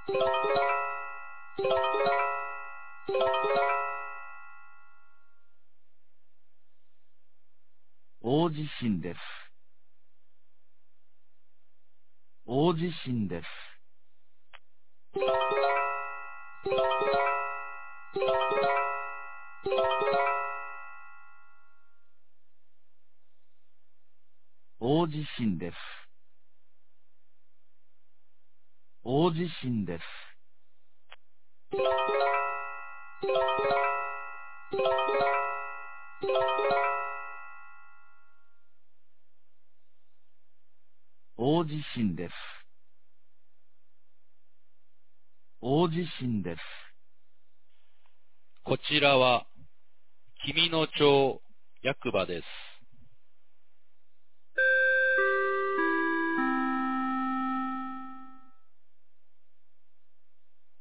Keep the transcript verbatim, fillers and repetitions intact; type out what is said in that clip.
大地震です。大地震です。大地震です。大地震です。大地震です。大地震です。 こちらは、君野町役場です。